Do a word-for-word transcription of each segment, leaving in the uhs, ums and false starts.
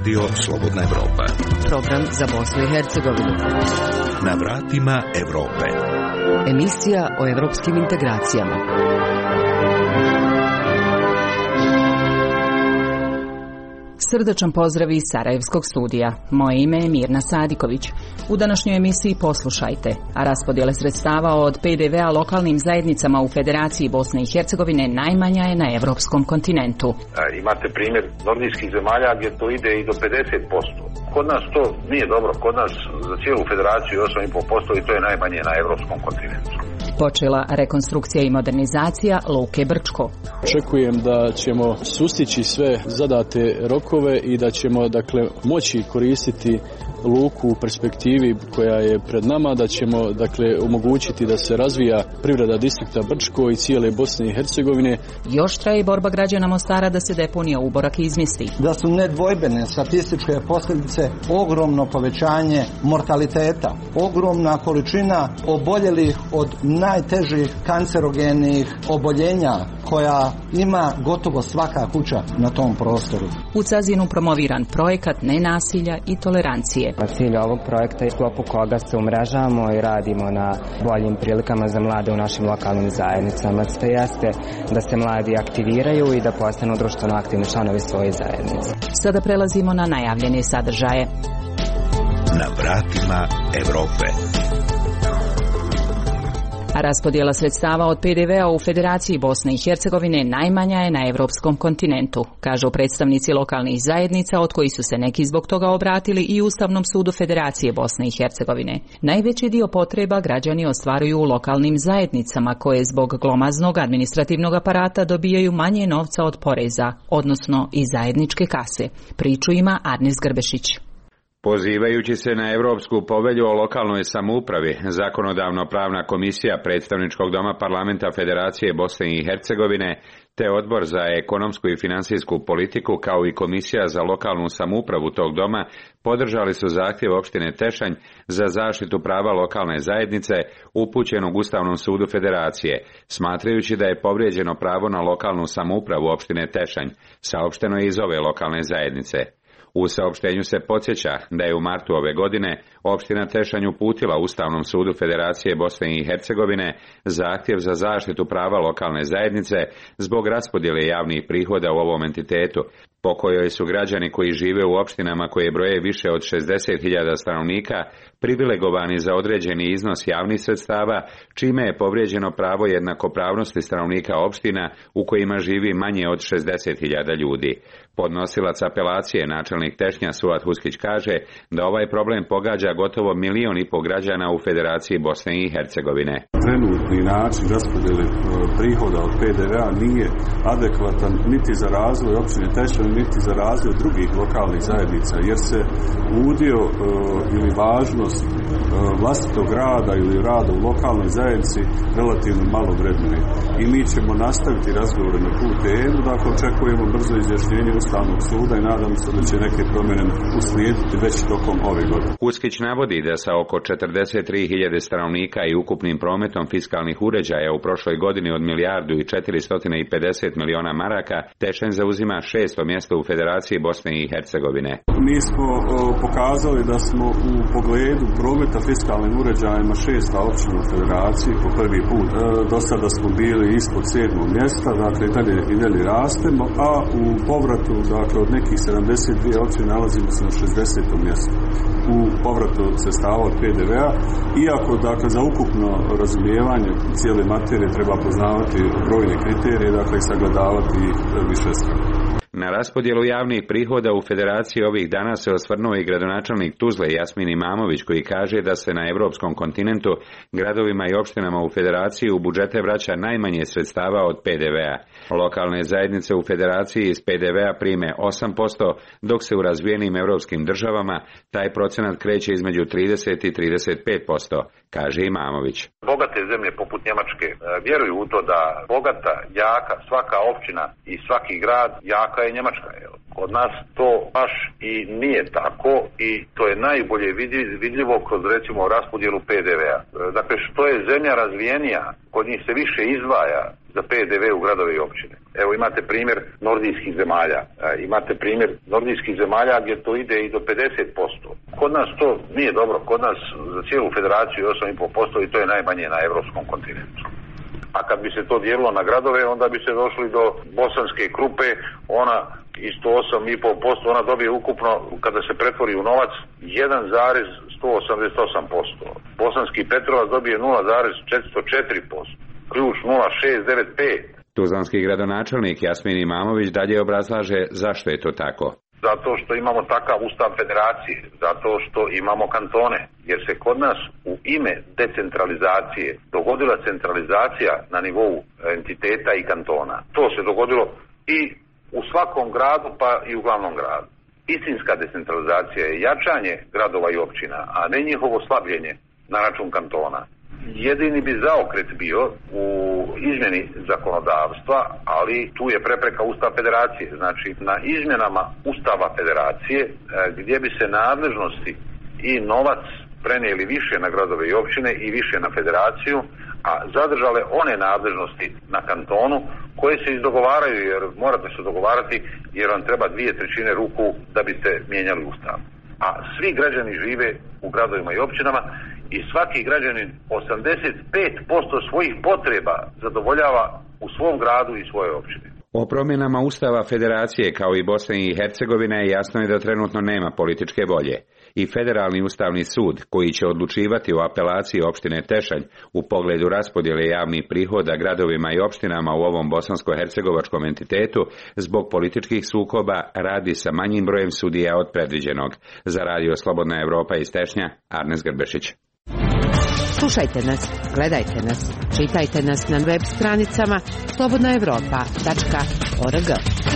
Radio Slobodna Evropa. Program za Bosnu i Hercegovinu. Na vratima Evrope. Emisija o evropskim integracijama. Srdačan pozdrav iz Sarajevskog studija. Moje ime je Mirna Sadiković. U današnjoj emisiji poslušajte, a raspodjele sredstava od P D V-a lokalnim zajednicama u Federaciji Bosne i Hercegovine najmanja je na evropskom kontinentu. Imate primjer nordijskih zemalja gdje to ide i do pedeset posto. Kod nas to nije dobro, kod nas za cijelu federaciju osam i pol posto i to je najmanje na evropskom kontinentu. Počela rekonstrukcija i modernizacija Luke Brčko. Očekujem da ćemo sustići sve zadate rokove i da ćemo dakle moći koristiti luku u perspektivi koja je pred nama, da ćemo dakle omogućiti da se razvija privreda distrikta Brčko i cijele Bosne i Hercegovine. Još traje borba građana Mostara da se deponija Uborak izmjesti. Da su nedvojbene statističke posljedice ogromno povećanje mortaliteta, ogromna količina oboljelih od najtežih kancerogenih oboljenja koja ima gotovo svaka kuća na tom prostoru. U Cazinu promoviran projekat nenasilja i tolerancije. Cilj ovog projekta je sklopu koga se umrežavamo i radimo na boljim prilikama za mlade u našim lokalnim zajednicama. Sve jeste da se mladi aktiviraju i da postanu društveno aktivni članovi svoje zajednice. Sada prelazimo na najavljene sadržaje. Na vratima Evrope. A raspodjela sredstava od P D V-a u Federaciji Bosne i Hercegovine najmanja je na evropskom kontinentu, kažu predstavnici lokalnih zajednica, od kojih su se neki zbog toga obratili i Ustavnom sudu Federacije Bosne i Hercegovine. Najveći dio potreba građani ostvaruju u lokalnim zajednicama, koje zbog glomaznog administrativnog aparata dobijaju manje novca od poreza, odnosno iz zajedničke kase. Priču ima Arnis Grbešić. Pozivajući se na Europsku povelju o lokalnoj samoupravi, Zakonodavno-pravna komisija Predstavničkog doma Parlamenta Federacije Bosne i Hercegovine te Odbor za ekonomsku i financijsku politiku kao i Komisija za lokalnu samoupravu tog doma podržali su zahtjev opštine Tešanj za zaštitu prava lokalne zajednice upućenog Ustavnom sudu Federacije, smatrajući da je povrijeđeno pravo na lokalnu samoupravu opštine Tešanj, saopšteno je iz ove lokalne zajednice. U saopštenju se podsjeća da je u martu ove godine opština Tešanj uputila Ustavnom sudu Federacije Bosne i Hercegovine zahtjev za zaštitu prava lokalne zajednice zbog raspodjele javnih prihoda u ovom entitetu, po kojoj su građani koji žive u opštinama koje broje više od šezdeset hiljada stanovnika privilegovani za određeni iznos javnih sredstava, čime je povrijeđeno pravo jednakopravnosti stanovnika opština u kojima živi manje od šezdeset hiljada ljudi. Podnosilac apelacije, načelnik Tešnja Suat Huskić, kaže da ovaj problem pogađa gotovo milion i pol građana u Federaciji Bosne i Hercegovine. Trenutni način raspodjele prihoda od P D V-a nije adekvatan niti za razvoj opštine Tešanj, niti za razvoj drugih lokalnih zajednica, jer se udio e, ili važnost e, vlastitog rada ili rada u lokalnoj zajednici relativno malo vrednuje. I mi ćemo nastaviti razgovore na tu temu, dakle očekujemo brzo izjašnjenje Ustavnog suda i nadam se da će neke promjene uslijediti već tokom ove godine. Huskić navodi da sa oko četrdeset tri hiljade stanovnika i ukupnim prometom fiskalnih uređaja u prošloj godini od milijardu i četiristo pedeset miliona maraka, Tešanj zauzima šesto mjesto u Federaciji Bosne i Hercegovine. Mi smo o, pokazali da smo u pogledu prometa fiskalnim uređajima šesta općina u Federaciji po prvi put. E, do sada smo bili ispod sedmog mjesta, dakle i dalje, i dalje rastemo, a u povratu, dakle od nekih sedamdeset dvije općine nalazimo se na šezdesetom mjestu u povratu sredstava od P D V-a, iako dakle za ukupno razumijevanje cijele materije treba poznavati brojne kriterije, dakle i sagledavati višestrano. Na raspodjelu javnih prihoda u Federaciji ovih dana se osvrnuo i gradonačelnik Tuzle Jasmin Imamović, koji kaže da se na evropskom kontinentu gradovima i opštinama u Federaciji u budžete vraća najmanje sredstava od P D V-a. Lokalne zajednice u Federaciji iz P D V-a prime osam posto, dok se u razvijenim evropskim državama taj procenat kreće između trideset i trideset pet posto, kaže Imamović. Bogate zemlje poput Njemačke vjeruju u to da bogata, jaka, svaka općina i svaki grad jaka je Njemačka. Kod nas to baš i nije tako i to je najbolje vidljivo kroz recimo raspodjelu P D V-a. Dakle, što je zemlja razvijenija, kod njih se više izdvaja za P D V u gradove i općine. Evo imate primjer nordijskih zemalja, e, imate primjer nordijskih zemalja gdje to ide i do pedeset posto. Kod nas to nije dobro, kod nas za cijelu federaciju je osam i pol posto i to je najmanje na europskom kontinentu. A kad bi se to dijelilo na gradove, onda bi se došli do Bosanske Krupe, ona isto osam i pol posto, ona dobije ukupno, kada se pretvori u novac, jedan zarez sto osamdeset osam posto. Bosanski Petrovac dobije nula zarez četiristo četiri posto. Ključ nula zarez šest devet pet. Tuzlanski gradonačelnik Jasmin Imamović dalje obrazlaže zašto je to tako. Zato što imamo takav ustav federacije, zato što imamo kantone, jer se kod nas u ime decentralizacije dogodila centralizacija na nivou entiteta i kantona. To se dogodilo i u svakom gradu, pa i u glavnom gradu. Istinska decentralizacija je jačanje gradova i općina, a ne njihovo slabljenje na račun kantona. Jedini bi zaokret bio u izmjeni zakonodavstva, ali tu je prepreka Ustav federacije. Znači, na izmjenama Ustava federacije, gdje bi se nadležnosti i novac prenijeli više na gradove i općine i više na federaciju, a zadržale one nadležnosti na kantonu koje se izdogovaraju, jer morate se dogovarati, jer vam treba dvije trećine ruku da biste mijenjali Ustav. A svi građani žive u gradovima i općinama i svaki građanin osamdeset pet posto svojih potreba zadovoljava u svom gradu i svojoj općini. O promjenama Ustava federacije kao i Bosne i Hercegovine jasno je da trenutno nema političke volje. I Federalni ustavni sud, koji će odlučivati o apelaciji opštine Tešanj u pogledu raspodjele javnih prihoda gradovima i opštinama u ovom bosansko-hercegovačkom entitetu, zbog političkih sukoba radi sa manjim brojem sudija od predviđenog. Za radio Slobodna Evropa iz Tešnja, Arnes Grbešić. Slušajte nas, gledajte nas, čitajte nas na web stranicama slobodna evropa tačka org.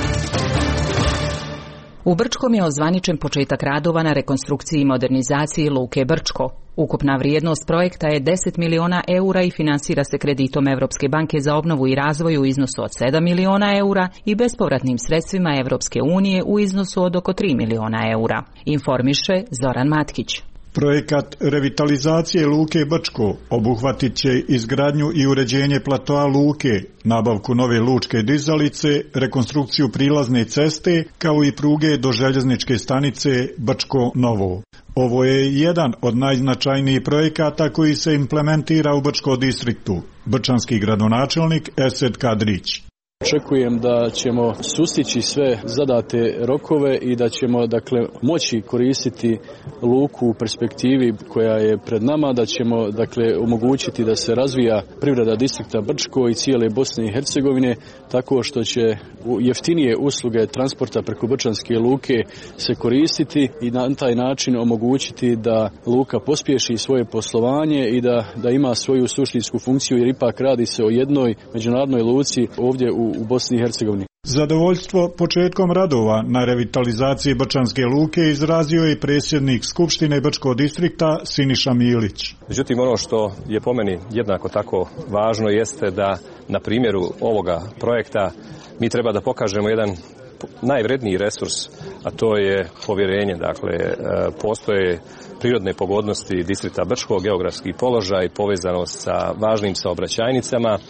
U Brčkom je ozvaničen početak radova na rekonstrukciji i modernizaciji Luke Brčko. Ukupna vrijednost projekta je deset miliona eura i finansira se kreditom Evropske banke za obnovu i razvoj u iznosu od sedam miliona eura i bespovratnim sredstvima Evropske unije u iznosu od oko tri miliona eura. Informiše Zoran Matkić. Projekat revitalizacije Luke Brčko obuhvatit će izgradnju i uređenje platoa luke, nabavku nove lučke dizalice, rekonstrukciju prilazne ceste, kao i pruge do željezničke stanice Brčko Novo. Ovo je jedan od najznačajnijih projekata koji se implementira u Brčko distriktu. Brčanski gradonačelnik Esed Kadrić. Očekujem da ćemo sustići sve zadate rokove i da ćemo dakle moći koristiti luku u perspektivi koja je pred nama, da ćemo dakle omogućiti da se razvija privreda distrikta Brčko i cijele Bosne i Hercegovine tako što će jeftinije usluge transporta preko Brčanske luke se koristiti i na taj način omogućiti da luka pospješi svoje poslovanje i da, da ima svoju suštinsku funkciju, jer ipak radi se o jednoj međunarodnoj luci ovdje u u Bosni i Hercegovini. Zadovoljstvo početkom radova na revitalizaciji Brčanske luke izrazio je predsjednik Skupštine Brčkog distrikta Siniša Milić. Međutim, ono što je po meni jednako tako važno jeste da na primjeru ovoga projekta mi treba da pokažemo jedan najvredniji resurs, a to je povjerenje. Dakle, postoje prirodne pogodnosti distrikta Brčkog, geografski položaj, povezanost sa važnim saobraćajnicama,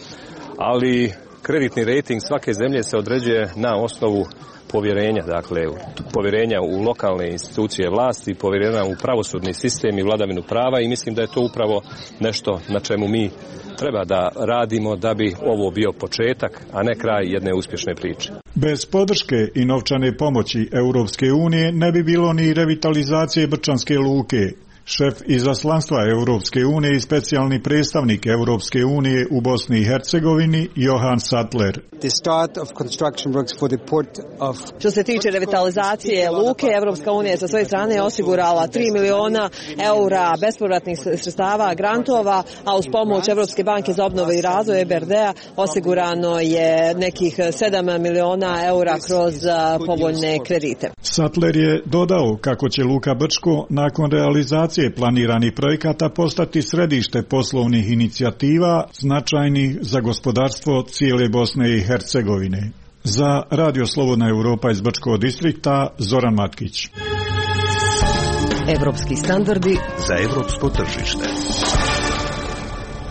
ali kreditni rejting svake zemlje se određuje na osnovu povjerenja, dakle povjerenja u lokalne institucije vlasti, povjerenja u pravosudni sistem i vladavinu prava, i mislim da je to upravo nešto na čemu mi treba da radimo da bi ovo bio početak, a ne kraj jedne uspješne priče. Bez podrške i novčane pomoći Europske unije ne bi bilo ni revitalizacije Brčanske luke. Šef izaslanstva Europske unije i specijalni predstavnik Europske unije u Bosni i Hercegovini Johan Sattler. Što se tiče revitalizacije luke, Europska unija je sa svoje strane osigurala tri miliona eura bespovratnih sredstava grantova, a uz pomoć Europske banke za obnovu i razvoj E B R D-a osigurano je nekih sedam miliona eura kroz povoljne kredite. Sattler je dodao kako će Luka Brčko nakon realizacije planiranih projekata postati središte poslovnih inicijativa značajnih za gospodarstvo cijele Bosne i Hercegovine. Za Radio Slobodna Evropa iz Brčkog distrikta, Zoran Matkić. Evropski standardi za evropsko tržište.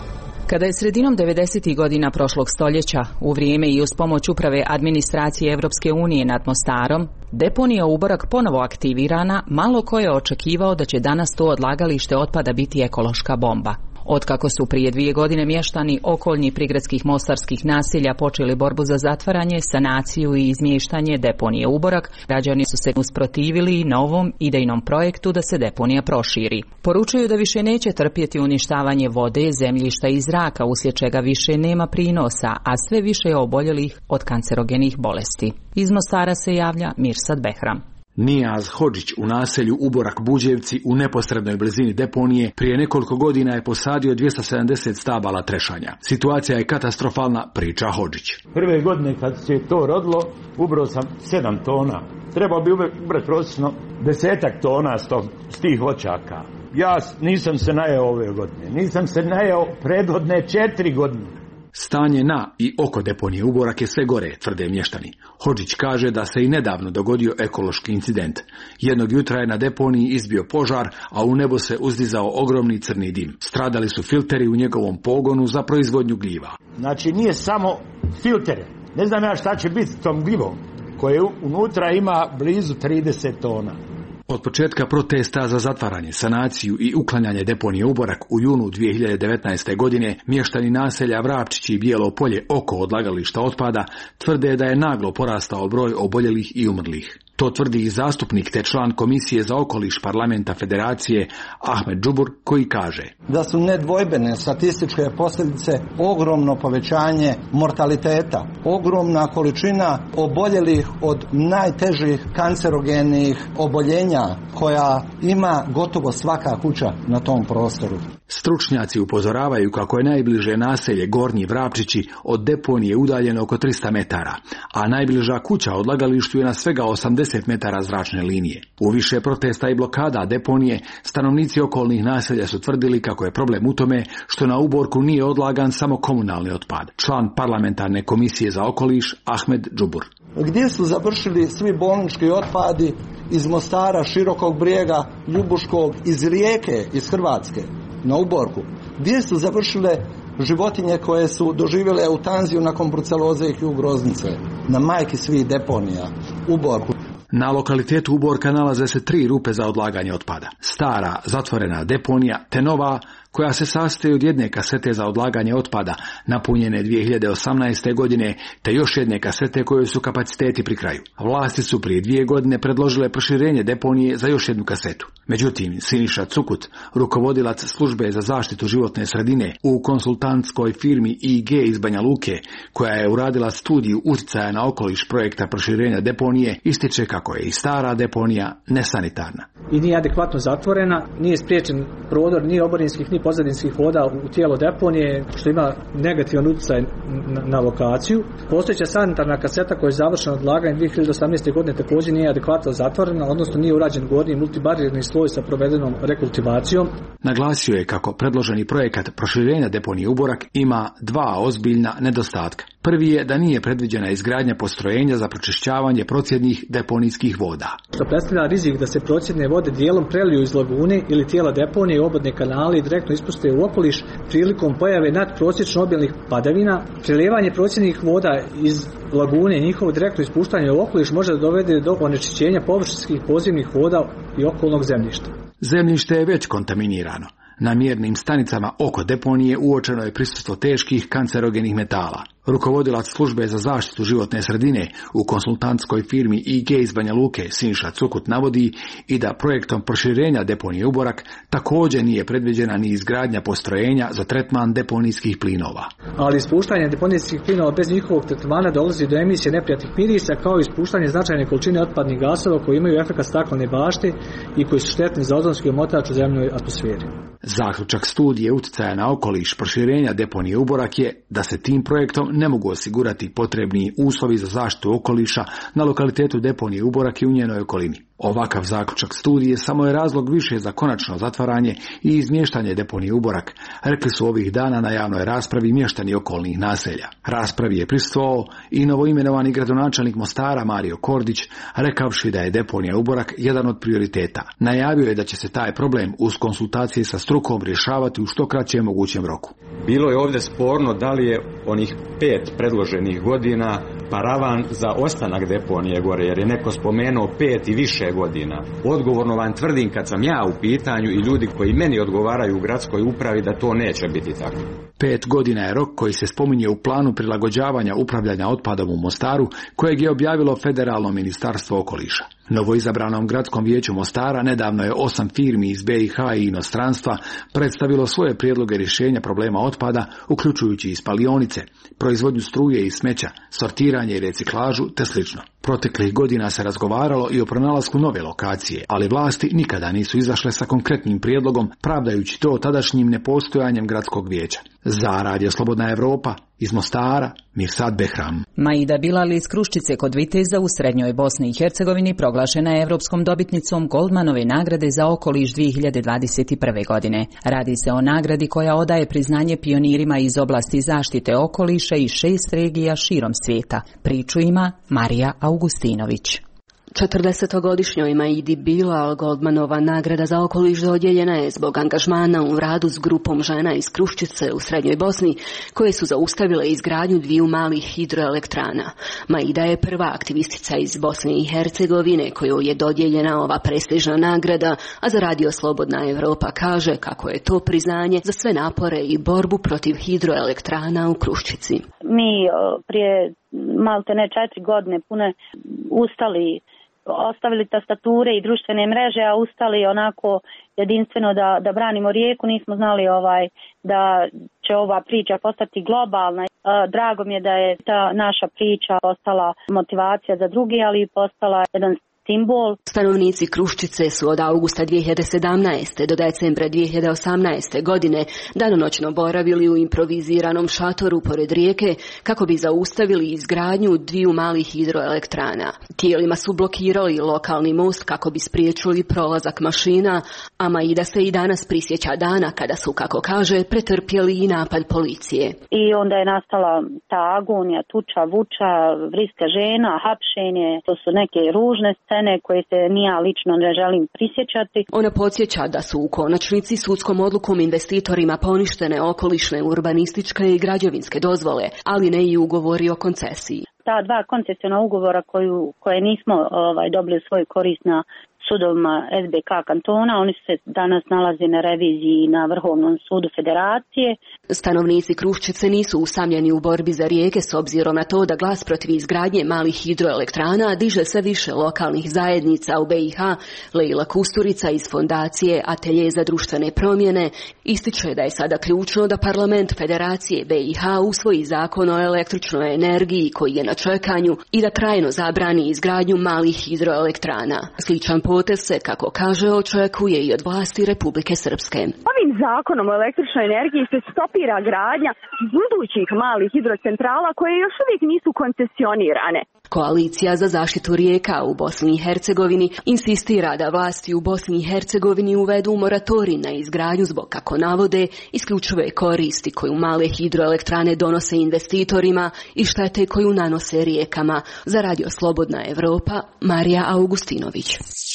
Kada je sredinom devedesetih godina prošlog stoljeća, u vrijeme i uz pomoć uprave administracije Europske unije nad Mostarom, deponija Uborak ponovo aktivirana, malo ko je očekivao da će danas to odlagalište otpada biti ekološka bomba. Otkako su prije dvije godine mještani okoljnih prigradskih mostarskih naselja počeli borbu za zatvaranje, sanaciju i izmještanje deponije Uborak, građani su se usprotivili novom idejnom projektu da se deponija proširi. Poručuju da više neće trpjeti uništavanje vode, zemljišta i zraka, uslijed čega više nema prinosa, a sve više je oboljelih od kancerogenih bolesti. Iz Mostara se javlja Mirsad Behram. Nijaz Hodžić u naselju Uborak Buđevci u neposrednoj blizini deponije prije nekoliko godina je posadio dvjesto sedamdeset stabala trešanja. Situacija je katastrofalna, priča Hodžić. Prve godine kad se to rodilo, ubrao sam sedam tona. Trebao bi ubrati prosječno desetak tona s tih voćaka. Ja nisam se najeo ove godine, nisam se najeo prethodne četiri godine. Stanje na i oko deponije Uborak je sve gore, tvrde mještani. Hodžić kaže da se i nedavno dogodio ekološki incident. Jednog jutra je na deponiji izbio požar, a u nebo se uzdizao ogromni crni dim. Stradali su filteri u njegovom pogonu za proizvodnju gljiva. Znači nije samo filtere. Ne znam ja šta će biti s tom gljivom, koje unutra ima blizu trideset tona. Od početka protesta za zatvaranje, sanaciju i uklanjanje deponije Uborak u junu dvije hiljade devetnaeste. godine mještani naselja Vrapčići i Bijelo Polje oko odlagališta otpada tvrde da je naglo porastao broj oboljelih i umrlih. To tvrdi i zastupnik te član Komisije za okoliš Parlamenta Federacije Ahmed Džubur, koji kaže da su nedvojbene statističke posljedice ogromno povećanje mortaliteta, ogromna količina oboljelih od najtežih kancerogenih oboljenja koja ima gotovo svaka kuća na tom prostoru. Stručnjaci upozoravaju kako je najbliže naselje Gornji Vrapčići od deponije udaljeno oko tristo metara, a najbliža kuća odlagalištu je na svega osamdeset metara zračne linije. U više protesta i blokada deponije, stanovnici okolnih naselja su tvrdili kako je problem u tome što na Uborku nije odlagan samo komunalni otpad. Član Parlamentarne komisije za okoliš Ahmed Džubur. Gdje su završili svi bolnički otpadi iz Mostara, Širokog Brijega, Ljubuškog, iz Rijeke, iz Hrvatske, na Uborku? Gdje su završile životinje koje su doživjele eutanziju nakon bruceloze i groznice? Na majki svih deponija, Uborku. Na lokalitetu Uborka nalaze se tri rupe za odlaganje otpada. Stara, zatvorena deponija, te nova, koja se sastoji od jedne kasete za odlaganje otpada, napunjene dvije hiljade osamnaeste. godine, te još jedne kasete koje su kapaciteti pri kraju. Vlasti su prije dvije godine predložile proširenje deponije za još jednu kasetu. Međutim, Siniša Cukut, rukovodilac službe za zaštitu životne sredine u konsultantskoj firmi I G iz Banja Luke, koja je uradila studiju utjecaja na okoliš projekta proširenja deponije, ističe kako je i stara deponija nesanitarna. I nije adekvatno zatvorena, nije spriječen prodor ni oborinskih ni pozadinskih voda u tijelo deponije, što ima negativan utjecaj na, na lokaciju. Postojeća sanitarna kaseta koja je završena odlaganje dvije hiljade osamnaeste. godine također nije adekvatno zatvorena, odnosno nije urađen gornji multibarirni sloj sa provedenom rekultivacijom. Naglasio je kako predloženi projekat proširenja deponije Uborak ima dva ozbiljna nedostatka. Prvi je da nije predviđena izgradnja postrojenja za pročišćavanje procjednih deponijskih voda. Što predstavlja rizik da se procjedne vode dijelom preliju iz lagune ili tijela deponije u obodne kanale i direktno ispuste u okoliš prilikom pojave nadprosječno obilnih padavina. Prelijevanje procjednih voda iz lagune i njihovo direktno ispuštanje u okoliš može da dovede do onečišćenja površinskih podzemnih voda i okolnog zemljišta. Zemljište je već kontaminirano. Na mjernim stanicama oko deponije uočeno je prisustvo teških kancerogenih metala. Rukovodilac službe za zaštitu životne sredine u konsultantskoj firmi I G iz Banja Luke, Siniša Cukut, navodi i da projektom proširenja deponije Uborak također nije predviđena ni izgradnja postrojenja za tretman deponijskih plinova. Ali ispuštanje deponijskih plinova bez njihovog tretmana dolazi do emisije neprijatnih mirisa, kao i ispuštanje značajne količine otpadnih gasova koji imaju efekat staklene bašte i koji su štetni za ozonski omotač u zemljoj atmosferi. Zaključak studije utjecaja na okoliš proširenja deponije Uborak je da se tim projektom ne mogu osigurati potrebni uslovi za zaštitu okoliša na lokalitetu deponije Uborak i u njenoj okolini. Ovakav zaključak studije samo je razlog više za konačno zatvaranje i izmještanje deponije Uborak, rekli su ovih dana na javnoj raspravi mještani okolnih naselja. Raspravi je prisustvovao i novoimenovani gradonačelnik Mostara Mario Kordić, rekavši da je deponija Uborak jedan od prioriteta. Najavio je da će se taj problem uz konsultacije sa strukom rješavati u što kraćem mogućem roku. Bilo je ovdje sporno da li je onih pet predloženih godina paravan za ostanak deponije gore, jer je neko spomenuo pet i više godina. Odgovorno vam tvrdim kad sam ja u pitanju i ljudi koji meni odgovaraju u gradskoj upravi da to neće biti tako. Pet godina je rok koji se spominje u planu prilagođavanja upravljanja otpadom u Mostaru, kojeg je objavilo Federalno ministarstvo okoliša. Novoizabranom gradskom vijeću Mostara nedavno je osam firmi iz be i ha i inostranstva predstavilo svoje prijedloge rješenja problema otpada, uključujući i spalionice, proizvodnju struje i smeća, sortiranje i reciklažu te slično. Proteklih godina se razgovaralo i o pronalasku nove lokacije, ali vlasti nikada nisu izašle sa konkretnim prijedlogom, pravdajući to tadašnjim nepostojanjem gradskog vijeća. Za Radio Slobodna Evropa, iz Mostara, Mirsad Behram. Maida Bilal iz Kruščice kod Viteza u srednjoj Bosni i Hercegovini proglašena je europskom dobitnicom Goldmanove nagrade za okoliš dvije hiljade dvadeset prve. godine. Radi se o nagradi koja odaje priznanje pionirima iz oblasti zaštite okoliša i šest regija širom svijeta. Priču ima Marija Augustinović. četrdesetogodišnjoj Maidi Bilal Goldmanova nagrada za okoliš dodijeljena je zbog angažmana u radu s grupom žena iz Kruščice u srednjoj Bosni koje su zaustavile izgradnju dviju malih hidroelektrana. Maida je prva aktivistica iz Bosne i Hercegovine kojoj je dodijeljena ova prestižna nagrada, a za Radio Slobodna Evropa kaže kako je to priznanje za sve napore i borbu protiv hidroelektrana u Kruščici. Mi prije malte ne četiri godine pune ustali, ostavili tastature i društvene mreže, a ustali onako jedinstveno da, da branimo rijeku. Nismo znali ovaj da će ova priča postati globalna. Drago mi je da je ta naša priča postala motivacija za drugi, ali i postala jedan simbol. Stanovnici Kruščice su od augusta dvije hiljade sedamnaeste. do decembra dvije hiljade osamnaeste. godine danonoćno boravili u improviziranom šatoru pored rijeke kako bi zaustavili izgradnju dviju malih hidroelektrana. Tijelima su blokirali lokalni most kako bi spriječili prolazak mašina, a Maida se i danas prisjeća dana kada su, kako kaže, pretrpjeli i napad policije. I onda je nastala ta agonija, tuča, vuča, vriska žena, hapšenje. To su neke ružne scene koje se ni ja lično ne želim prisjećati. Ona podsjeća da su u konačnici sudskom odlukom investitorima poništene okolišne, urbanističke i građevinske dozvole, ali ne i ugovori o koncesiji. Ta dva koncesiona ugovora koju, koje nismo ovaj, dobili u svoj korist na sudovima es be ka kantona, oni se danas nalaze na reviziji na Vrhovnom sudu Federacije. Stanovnici Kruščice nisu usamljeni u borbi za rijeke s obzirom na to da glas protiv izgradnje malih hidroelektrana diže sve više lokalnih zajednica u be i ha. Leila Kusturica iz fondacije Atelje za društvene promjene ističe da je sada ključno da parlament Federacije be i ha usvoji zakon o električnoj energiji koji je na čekanju i da trajno zabrani izgradnju malih hidroelektrana. Sličan potez se, kako kaže, očekuje i od vlasti Republike Srpske. Ovim zakonom o električnoj energiji se stopira gradnja budućih malih hidrocentrala koje još uvijek nisu koncesionirane. Koalicija za zaštitu rijeka u Bosni i Hercegovini insistira da vlasti u Bosni i Hercegovini uvedu moratorij na izgradnju zbog, kako navode, isključive koristi koju male hidroelektrane donose investitorima i štete koju nanose rijekama. Za Radio Slobodna Evropa, Marija Augustinović.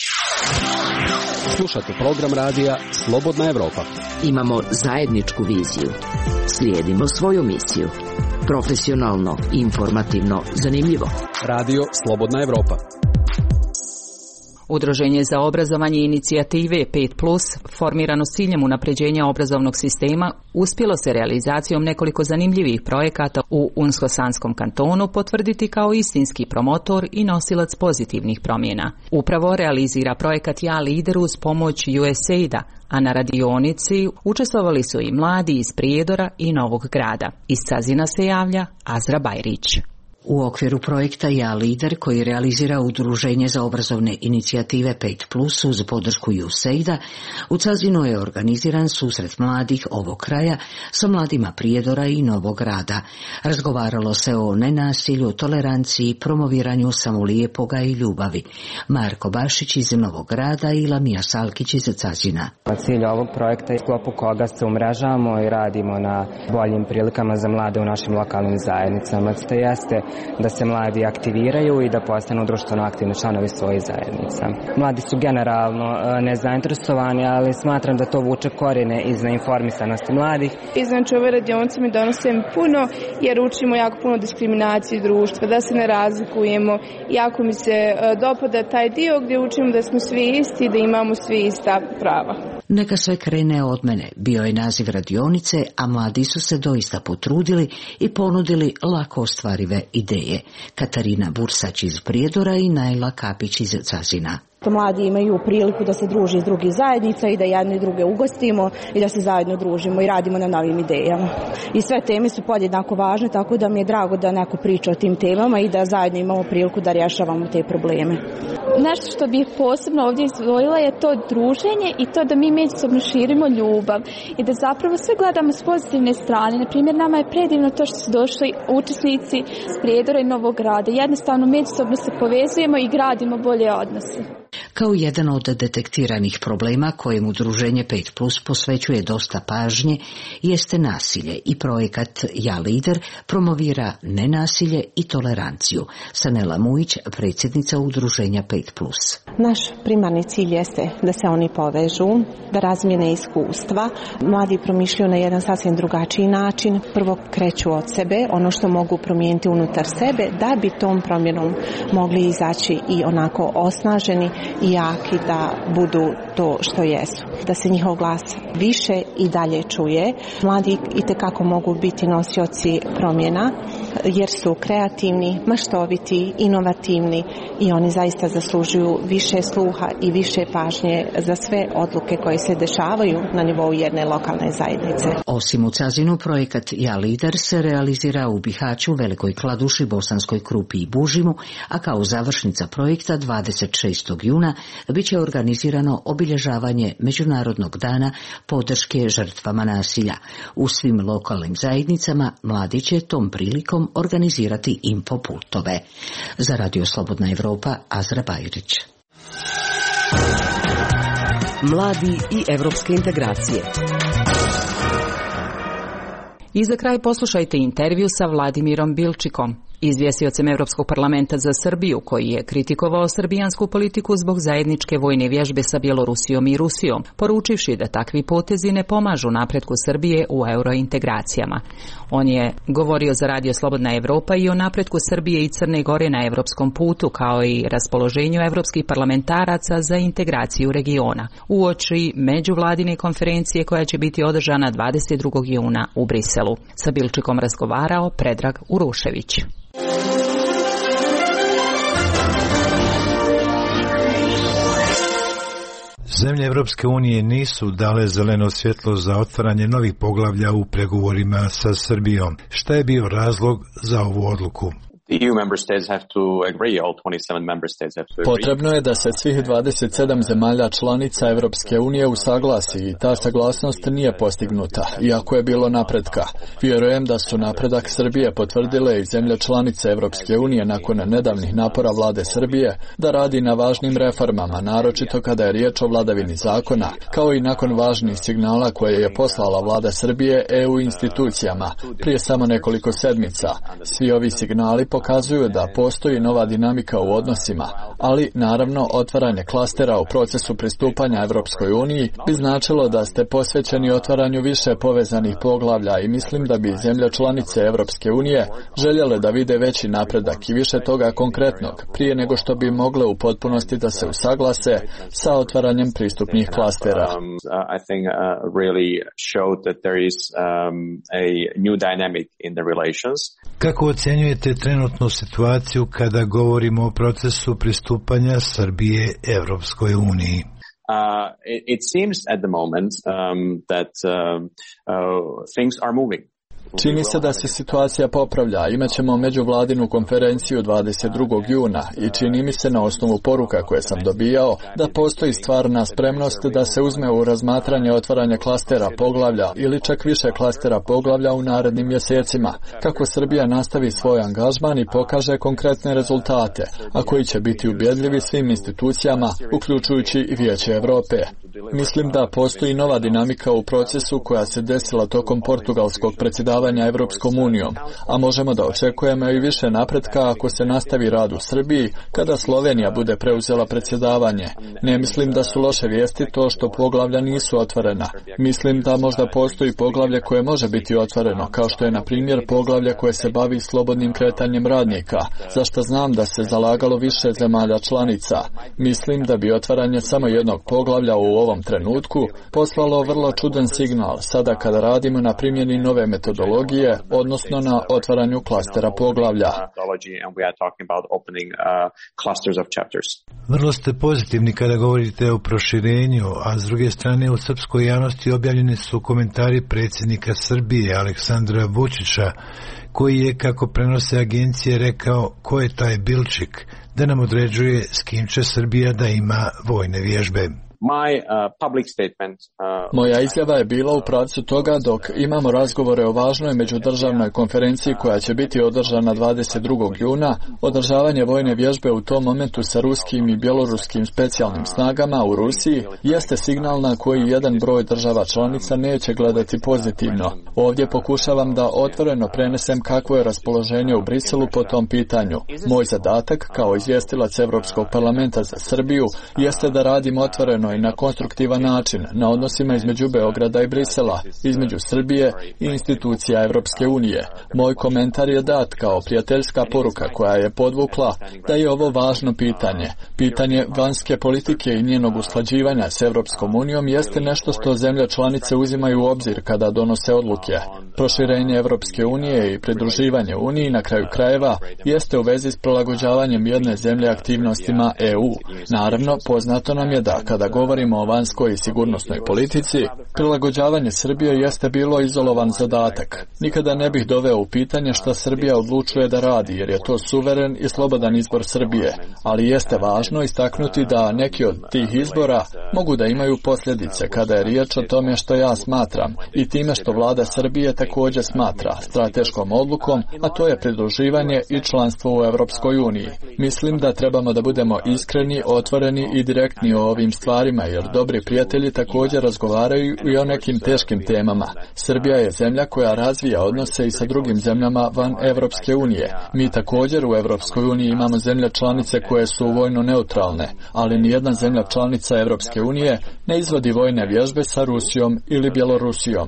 Slušate program radija Slobodna Evropa. Imamo zajedničku viziju. Slijedimo svoju misiju. Profesionalno, informativno, zanimljivo. Radio Slobodna Evropa. Udruženje za obrazovanje inicijative pet plus, formirano s ciljem unapređenja obrazovnog sistema, uspjelo se realizacijom nekoliko zanimljivih projekata u Unsko-Sanskom kantonu potvrditi kao istinski promotor i nosilac pozitivnih promjena. Upravo realizira projekat Ja lider uz pomoć ju es a id-a, a na radionici učestvovali su i mladi iz Prijedora i Novog Grada. Iz Cazina se javlja Azra Bajrić. U okviru projekta Ja lider, koji realizira Udruženje za obrazovne inicijative pet plus uz podršku U S A I D-a, u Cazinu je organiziran susret mladih ovog kraja sa mladima Prijedora i Novog Grada. Razgovaralo se o nenasilju, toleranciji, promoviranju samolijepoga i ljubavi. Marko Bašić iz Novog Grada i Lamija Salkić iz Cazina. Cilj ovog projekta je sklopu koga se umrežamo i radimo na boljim prilikama za mlade u našim lokalnim zajednicama. To jeste da se mladi aktiviraju i da postanu društveno aktivni članovi svojih zajednica. Mladi su generalno nezainteresovani, ali smatram da to vuče korijene iz neinformisanosti mladih. I znači ove radionice mi donose puno jer učimo jako puno diskriminaciju društva, da se ne razlikujemo. Jako mi se dopada taj dio gdje učimo da smo svi isti, da imamo svi ista prava. Neka sve krene od mene, bio je naziv radionice, a mladi su se doista potrudili i ponudili lako ostvarive ideje. Katarina Bursać iz Prijedora i Najla Kapić iz Cazina. Mladi imaju priliku da se druži iz drugih zajednica i da jedne i druge ugostimo i da se zajedno družimo i radimo na novim idejama. I sve teme su podjednako važne, tako da mi je drago da neko priča o tim temama i da zajedno imamo priliku da rješavamo te probleme. Nešto što bih posebno ovdje izdvojila je to druženje i to da mi međusobno širimo ljubav i da zapravo sve gledamo s pozitivne strane. Na primjer, nama je predivno to što su došli učesnici s Prijedora i Novog Grada. Jednostavno međusobno se povezujemo i gradimo bolje odnose. Kao jedan od detektiranih problema kojem Udruženje pet plus posvećuje dosta pažnje jeste nasilje i projekat Ja lider promovira nenasilje i toleranciju. Sanela Mujić, predsjednica Udruženja pet plus. Naš primarni cilj jeste da se oni povežu, da razmijene iskustva. Mladi promišljaju na jedan sasvim drugačiji način. Prvo kreću od sebe, ono što mogu promijeniti unutar sebe, da bi tom promjenom mogli izaći i onako osnaženi i jaki da budu to što jesu. Da se njihov glas više i dalje čuje. Mladi itekako mogu biti nosioci promjena jer su kreativni, maštoviti, inovativni i oni zaista zaslužuju više sluha i više pažnje za sve odluke koje se dešavaju na nivou jedne lokalne zajednice. Osim u Cazinu, projekat Ja lider se realizira u Bihaću, Velikoj Kladuši, Bosanskoj Krupi i Bužimu, a kao završnica projekta dvadeset šestog juna bit će organizirano obilježavanje Međunarodnog dana podrške žrtvama nasilja. U svim lokalnim zajednicama mladi će tom prilikom organizirati infopultove. Za Radio Slobodna Evropa, Azra Bajrić. Mladi i evropske integracije. I za kraj poslušajte intervju sa Vladimirom Bilčikom, izvjestiocem Europskog parlamenta za Srbiju, koji je kritikovao srbijansku politiku zbog zajedničke vojne vježbe sa Bjelorusijom i Rusijom, poručivši da takvi potezi ne pomažu napretku Srbije u eurointegracijama. On je govorio za Radio Slobodna Evropa i o napretku Srbije i Crne Gore na europskom putu, kao i raspoloženju evropskih parlamentaraca za integraciju regiona, uoči međuvladine konferencije koja će biti održana dvadeset drugog juna u Briselu. Sa Bilčikom razgovarao Predrag Urošević. Zemlje Evropske unije nisu dale zeleno svjetlo za otvaranje novih poglavlja u pregovorima sa Srbijom. Šta je bio razlog za ovu odluku? Potrebno je da se svih dvadeset sedam zemalja članica Evropske unije usaglasi i ta saglasnost nije postignuta, iako je bilo napretka. Vjerujem da su napredak Srbije potvrdile i zemlje članice Evropske unije nakon nedavnih napora vlade Srbije da radi na važnim reformama, naročito kada je riječ o vladavini zakona, kao i nakon važnih signala koje je poslala vlada Srbije E U institucijama prije samo nekoliko sedmica. Svi ovi signali pokazuju da postoji nova dinamika u odnosima, ali naravno otvaranje klastera u procesu pristupanja Evropskoj uniji bi značilo da ste posvećeni otvaranju više povezanih poglavlja i mislim da bi zemlje članice Evropske unije željele da vide veći napredak i više toga konkretnog prije nego što bi mogle u potpunosti da se usaglase sa otvaranjem pristupnih klastera. Kako ocjenjujete trenutnu situaciju kada govorimo o procesu pristupanja Srbije Evropskoj uniji? Uh, it, it seems at the moment um, that uh, uh, things are moving. Čini se da se situacija popravlja. Imaćemo međuvladinu konferenciju dvadeset drugog juna i čini mi se na osnovu poruka koje sam dobijao da postoji stvarna spremnost da se uzme u razmatranje otvaranja klastera poglavlja ili čak više klastera poglavlja u narednim mjesecima, kako Srbija nastavi svoj angažman i pokaže konkretne rezultate, a koji će biti ubjedljivi svim institucijama, uključujući i Vijeće Europe. Mislim da postoji nova dinamika u procesu koja se desila tokom portugalskog predsjedavanja Evropskom unijom, a možemo da očekujemo i više napretka ako se nastavi rad u Srbiji kada Slovenija bude preuzela predsjedavanje. Ne mislim da su loše vijesti to što poglavlja nisu otvorena. Mislim da možda postoji poglavlje koje može biti otvoreno, kao što je na primjer poglavlje koje se bavi slobodnim kretanjem radnika, za što znam da se zalagalo više zemalja članica. Mislim da bi otvaranje samo jednog poglavlja u ovom trenutku poslalo vrlo čudan signal sada kada radimo na primjeni nove metodologije, odnosno na otvaranju klastera poglavlja. Vrlo ste pozitivni kada govorite o proširenju, a s druge strane u srpskoj javnosti objavljeni su komentari predsjednika Srbije Aleksandra Vučića, koji je, kako prenose agencije, rekao ko je taj Bilčik, da nam određuje s kim će Srbija da ima vojne vježbe. My, uh, public statement, uh, Moja izjava je bila u pravcu toga dok imamo razgovore o važnoj međudržavnoj konferenciji koja će biti održana dvadeset drugog juna, održavanje vojne vježbe u tom momentu sa ruskim i bjeloruskim specijalnim snagama u Rusiji jeste signal na koji jedan broj država članica neće gledati pozitivno. Ovdje pokušavam da otvoreno prenesem kakvo je raspoloženje u Briselu po tom pitanju. Moj zadatak kao izvjestilac Europskog parlamenta za Srbiju jeste da radim otvoreno i na konstruktivan način na odnosima između Beograda i Brisela, između Srbije i institucija Europske unije. Moj komentar je dat kao prijateljska poruka koja je podvukla da je ovo važno pitanje. Pitanje vanjske politike i njenog usklađivanja s Europskom unijom jeste nešto što zemlje članice uzimaju u obzir kada donose odluke. Proširenje Europske unije i pridruživanje Uniji na kraju krajeva jeste u vezi s prilagođavanjem jedne zemlje aktivnostima E U. Naravno, poznato nam je da kada govorimo o vanjskoj i sigurnosnoj politici, prilagođavanje Srbije jeste bilo izolovan zadatak. Nikada ne bih doveo u pitanje šta Srbija odlučuje da radi, jer je to suveren i slobodan izbor Srbije, ali jeste važno istaknuti da neki od tih izbora mogu da imaju posljedice kada je riječ o tome što ja smatram i time što vlada Srbije također smatra strateškom odlukom, a to je pridruživanje i članstvo u Europskoj uniji. Mislim da trebamo da budemo iskreni, otvoreni i direktni o ovim stvarima, jer dobri prijatelji također razgovaraju i o nekim teškim temama. Srbija je zemlja koja razvija odnose i sa drugim zemljama van Europske unije. Mi također u Europskoj uniji imamo zemlje članice koje su vojno neutralne, ali nijedna zemlja članica Europske unije ne izvodi vojne vježbe sa Rusijom ili Bjelorusijom.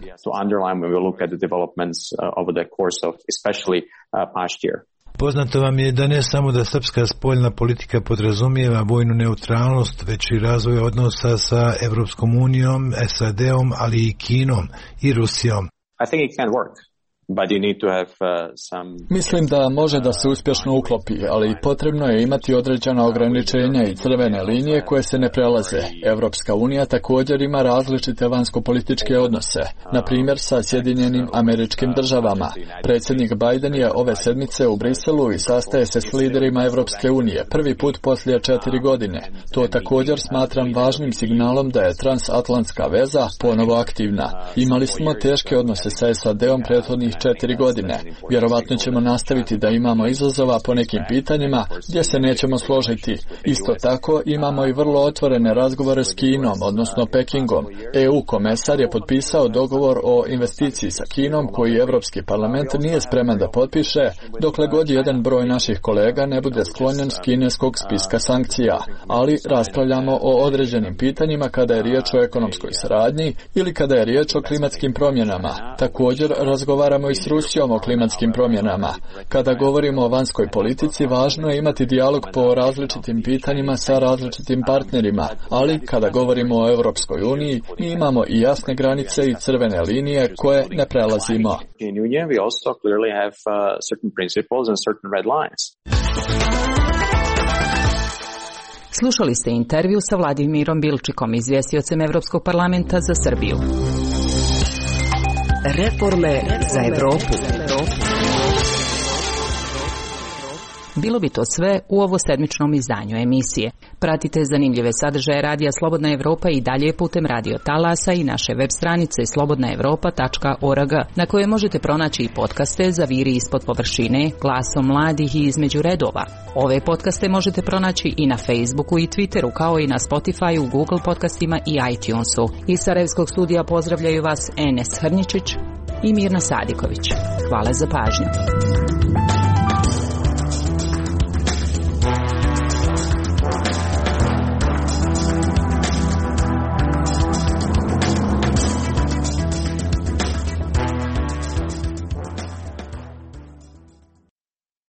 Poznato vam je da ne samo da srpska spoljna politika podrazumijeva vojnu neutralnost, već i razvoj odnosa sa Evropskom unijom, S A D-om, ali i Kinom i Rusijom. I think it can work. But you need to have, uh, some... Mislim da može da se uspješno uklopi, ali potrebno je imati određena ograničenja i crvene linije koje se ne prelaze. Evropska unija također ima različite vanjsko-političke odnose, na primjer sa Sjedinjenim Američkim Državama. Predsjednik Biden je ove sedmice u Briselu i sastaje se s liderima Evropske unije, prvi put poslije četiri godine. To također smatram važnim signalom da je transatlantska veza ponovo aktivna. Imali smo teške odnose sa S A D-om prethodnih četiri godine. Vjerovatno ćemo nastaviti da imamo izazova po nekim pitanjima gdje se nećemo složiti. Isto tako imamo i vrlo otvorene razgovore s Kinom, odnosno Pekingom. E U komesar je potpisao dogovor o investiciji sa Kinom koji Europski parlament nije spreman da potpiše dokle god jedan broj naših kolega ne bude sklonjen s kineskog spiska sankcija. Ali raspravljamo o određenim pitanjima kada je riječ o ekonomskoj saradnji ili kada je riječ o klimatskim promjenama. Također razgovaramo i s Rusijom o klimatskim promjenama. Kada govorimo o vanjskoj politici, važno je imati dijalog po različitim pitanjima sa različitim partnerima, ali kada govorimo o Europskoj uniji, mi imamo i jasne granice i crvene linije koje ne prelazimo. Slušali ste intervju sa Vladimirom Bilčikom, izvjestiocem Europskog parlamenta za Srbiju. Reforme za Evropu. Bilo bi to sve u ovo sedmičnom izdanju emisije. Pratite zanimljive sadržaje Radija Slobodna Evropa i dalje putem radio talasa i naše web stranice slobodna evropa tačka org, na koje možete pronaći i podcaste Zaviri ispod površine, Glasom mladih i Između redova. Ove podcaste možete pronaći i na Facebooku i Twitteru, kao i na Spotifyu, Google podcastima i iTunesu. Iz Sarajevskog studija pozdravljaju vas Enes Hrničić i Mirna Sadiković. Hvala za pažnju.